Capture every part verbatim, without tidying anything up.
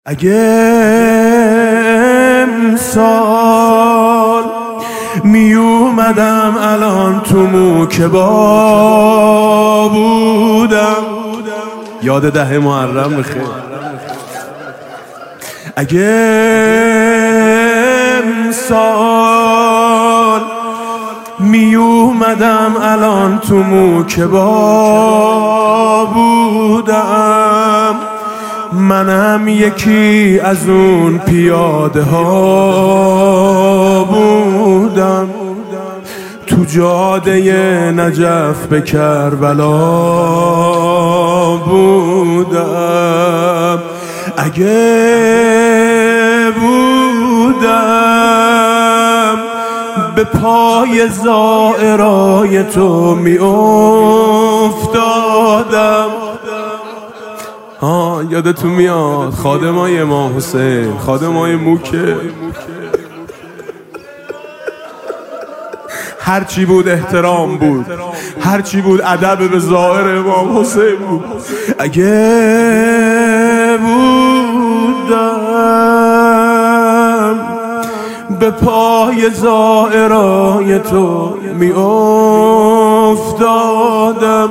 اگه امسال می اومدم الان تو موکبا بودم. یاد ده محرم بخیر. اگه امسال می اومدم الان تو موکبا بودم، منم یکی از اون پیاده ها بودم، تو جاده نجف به کربلا بودم. اگه بودم به پای زائرای تو می افتادم. آه یادتون میاد خادمای امام حسین، خادمای موکه، هرچی بود احترام بود، هرچی بود ادب به ظاهر امام حسین بود. اگه بودم به پای زائرای تو می افتادم،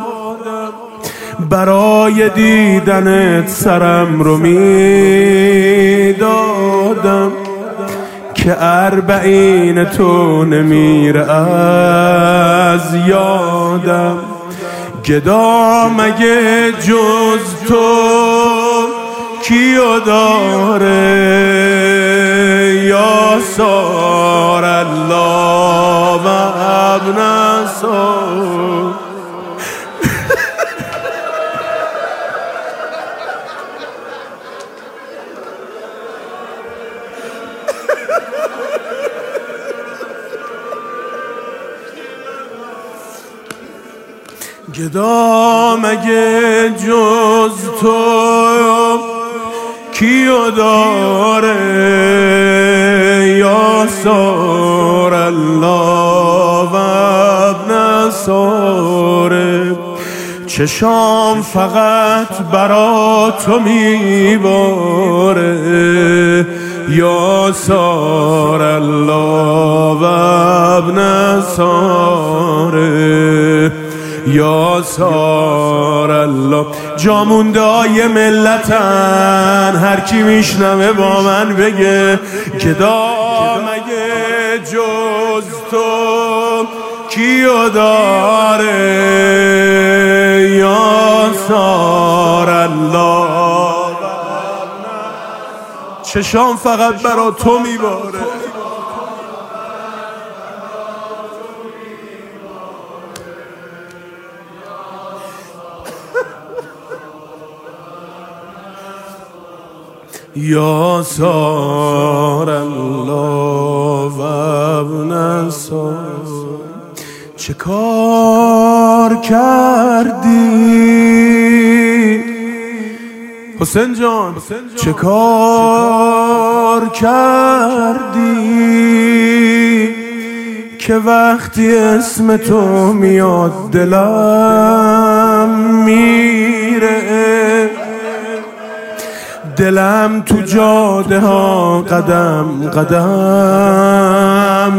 برای دیدنت سرم رو می دادم، که اربعین تو نمیره از یادم. گدا مگه جز تو کیو داره، یا سار الله و ابن سار. گدا مگه جز تو کیو داره، یا سار الله و ابن ساره. چشام فقط برا تو میباره، یا سار الله و ابن ساره، یا سار الله. جاموندای ملتن، هر کی میشنوه با من بگه گدا مگه جز تو کیو داره، یا سار الله. چشام فقط برا تو میباره. یا سار الله و ابن سار. چه کار کردی حسین جان، چه کار کردی که وقتی اسم تو میاد دلم میره، دلم تو جاده ها قدم قدم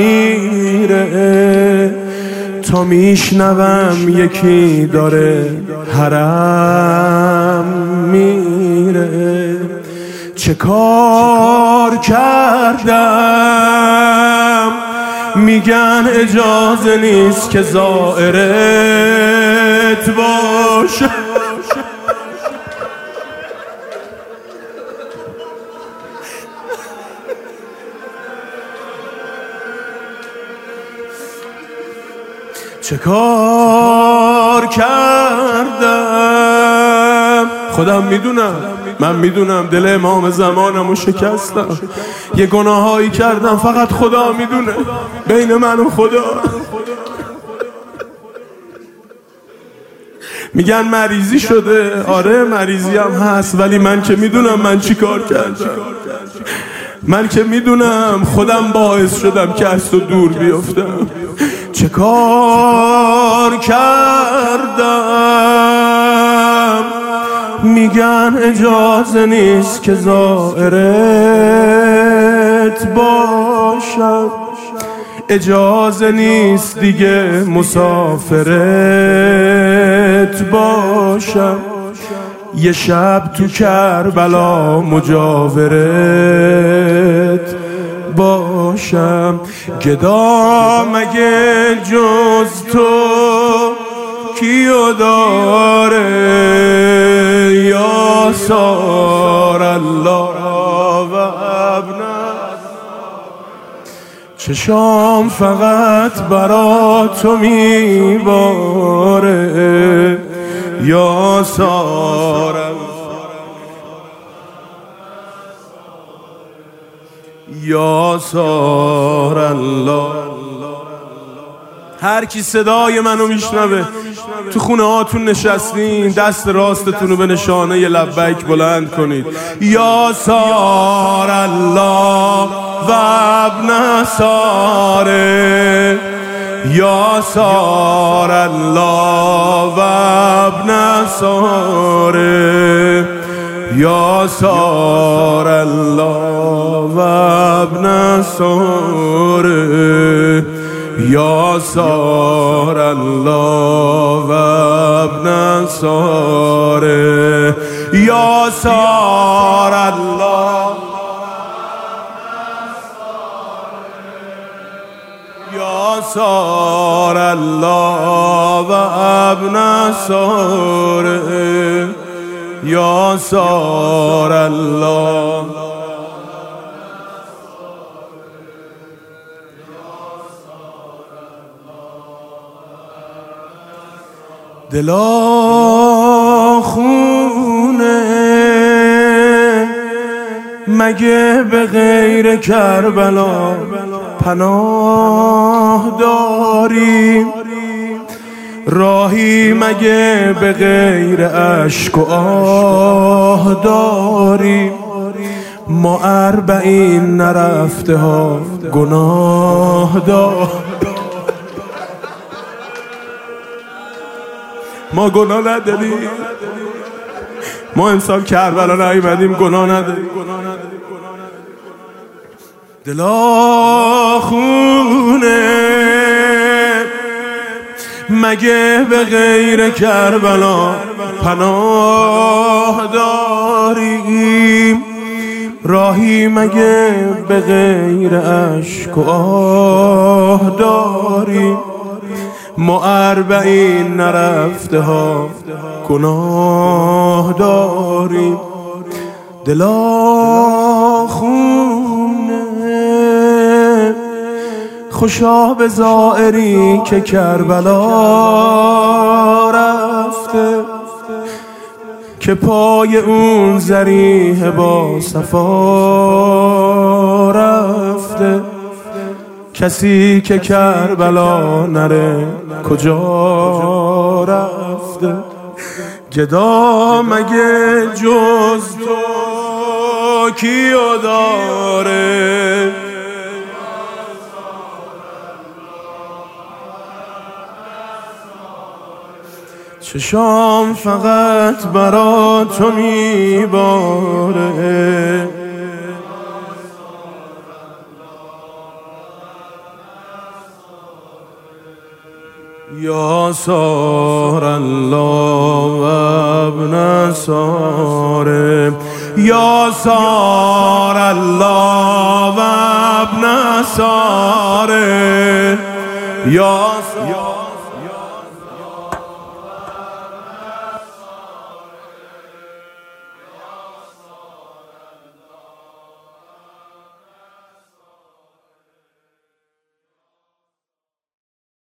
میره، تا میشنوم یکی داره حرم میره. چه کار کردم میگن اجازه نیست که زائرت باشه. چه کار کردم خودم میدونم، من میدونم دل امام زمانمو شکستم، یه گناهایی کردم فقط خدا میدونه، بین من و خدا. میگن مریضی شده، آره مریضی هم هست، ولی من که میدونم من چی کار کردم، من که میدونم خودم باعث شدم که از تو دور بیفتم. چه کار کردم میگن اجازه نیست که زائرت باشم، اجازه نیست دیگه مسافرت باشم، یه شب تو کربلا مجاورت باشم. گدا مگه جز تو کیو داره یا سار الله و ابنا، چشام فقط برا تو میباره یا سار یا سار الله. هر کی صدای منو میشنوه تو خونه هاتون نشستین، دست راستتون رو به نشانه ی لبیک بلند کنید. یا سار الله و ابن ساره، یا سار الله و ابن ساره، یا سار الله و ابن ساره، یا سار الله و ابن ساره، یا سار الله، یا سار الله و ابن ساره، یا سار الله. دلا خونه مگه به غیر کربلا پناه داریم؟ راهی مگه به غیر اشک و آه داریم؟ ما اربعین نرفته ها گناه داریم. ما گناه نداریم، ما امسال کربلا نیومدیم گناه نداریم. دلا خونه مگه به غیر کربلا پناه داریم؟ راهی مگه به غیر اشک و آه داریم؟ ما اربعین نرفته ها گناه داریم. دلا خونه خوشا به زائری که کربلا رفته، که پای اون ذریح با صفا رفته. کسی که کربلا نره کجا رفته؟ گدا مگه جز تو کیو داره؟ چشام فقط برا تو میباره. یا سار الله و ابن ساره، یا سار الله و ابن ساره، یا